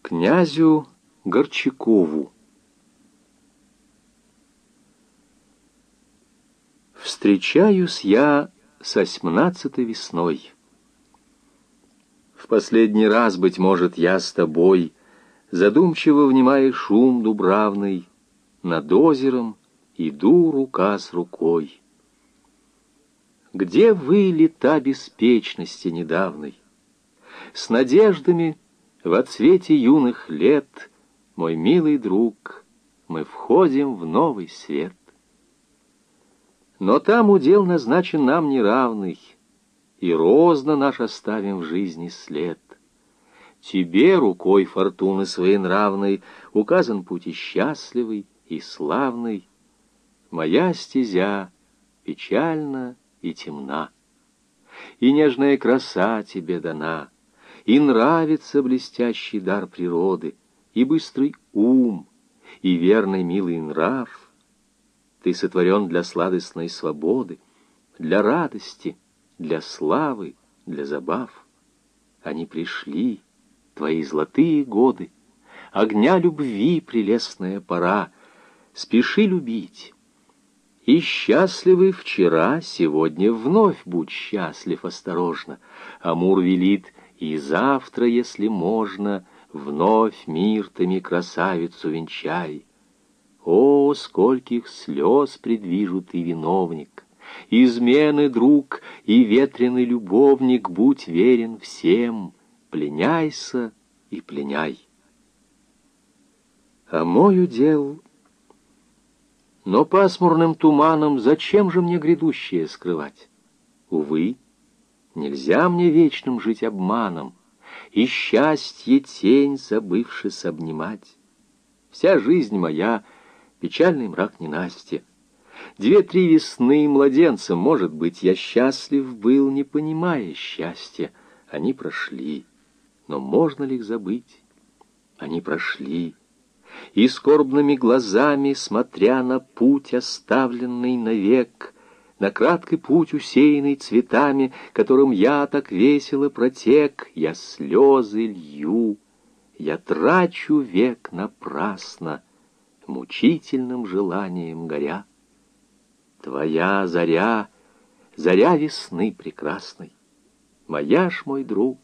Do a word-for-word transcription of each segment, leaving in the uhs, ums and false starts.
Князю Горчакову. Встречаюсь я с осьмнадцатой весной. В последний раз, быть может, я с тобой, задумчиво внимая шум дубравный, над озером иду рука с рукой. Где вы, лета беспечности недавной? С надеждами в отсвете юных лет, мой милый друг, мы входим в новый свет. Но там удел назначен нам неравный, и розно наш оставим в жизни след. Тебе, рукой фортуны своенравной, указан путь и счастливый, и славный. Моя стезя печальна и темна, и нежная краса тебе дана, и нравится блестящий дар природы, и быстрый ум, и верный милый нрав. Ты сотворен для сладостной свободы, для радости, для славы, для забав. Они пришли, твои золотые годы, огня любви прелестная пора. Спеши любить. И счастливый вчера, сегодня вновь будь счастлив осторожно. Амур велит, и завтра, если можно, вновь миртами красавицу венчай. О, скольких слез предвижу ты, виновник! Измены, друг, и ветреный любовник, будь верен всем, пленяйся и пленяй. А мой удел... Но пасмурным туманом зачем же мне грядущее скрывать? Увы, нельзя мне вечным жить обманом, и счастье тень, забывшись, обнимать. Вся жизнь моя — печальный мрак ненастья. Две-три весны младенцем, может быть, я счастлив был, не понимая счастья. Они прошли, но можно ли их забыть? Они прошли. И скорбными глазами, смотря на путь, оставленный навек, на краткий путь, усеянный цветами, которым я так весело протек, я слезы лью, я трачу век напрасно, мучительным желанием горя. Твоя заря, заря весны прекрасной, моя ж, мой друг,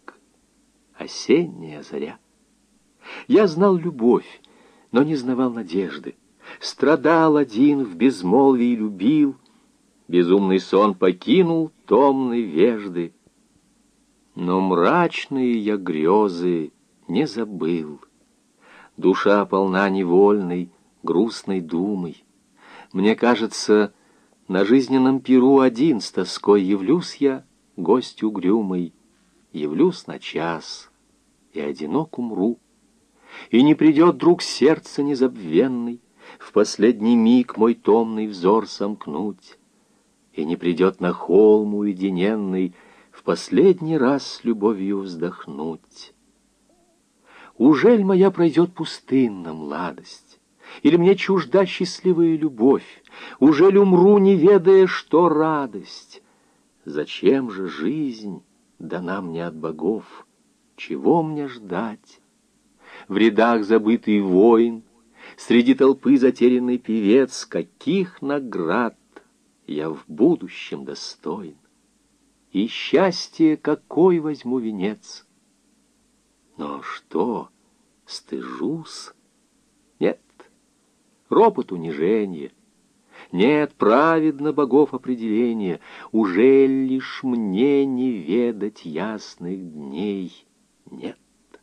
осенняя заря. Я знал любовь, но не знавал надежды, страдал один, в безмолвии любил, безумный сон покинул томной вежды. Но мрачные я грезы не забыл. Душа полна невольной, грустной думой. Мне кажется, на жизненном пиру один с тоской явлюсь я, гость угрюмый, явлюсь на час и одинок умру. И не придет, друг, сердца незабвенный в последний миг мой томный взор сомкнуть, и не придет на холм уединенный в последний раз с любовью вздохнуть. Ужель моя пройдет пустынна младость, или мне чужда счастливая любовь? Ужель умру, не ведая, что радость? Зачем же жизнь дана мне от богов? Чего мне ждать? В рядах забытый воин, среди толпы затерянный певец, каких наград я в будущем достоин? И счастье какой возьму венец? Но что, стыжусь? Нет, ропот унижения. Нет, праведно богов определения. Ужель лишь мне не ведать ясных дней? Нет.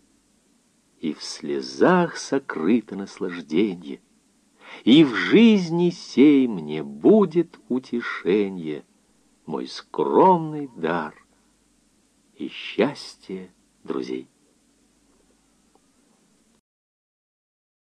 И в слезах сокрыто наслажденье, и в жизни сей мне будет утешенье, мой скромный дар и счастье друзей.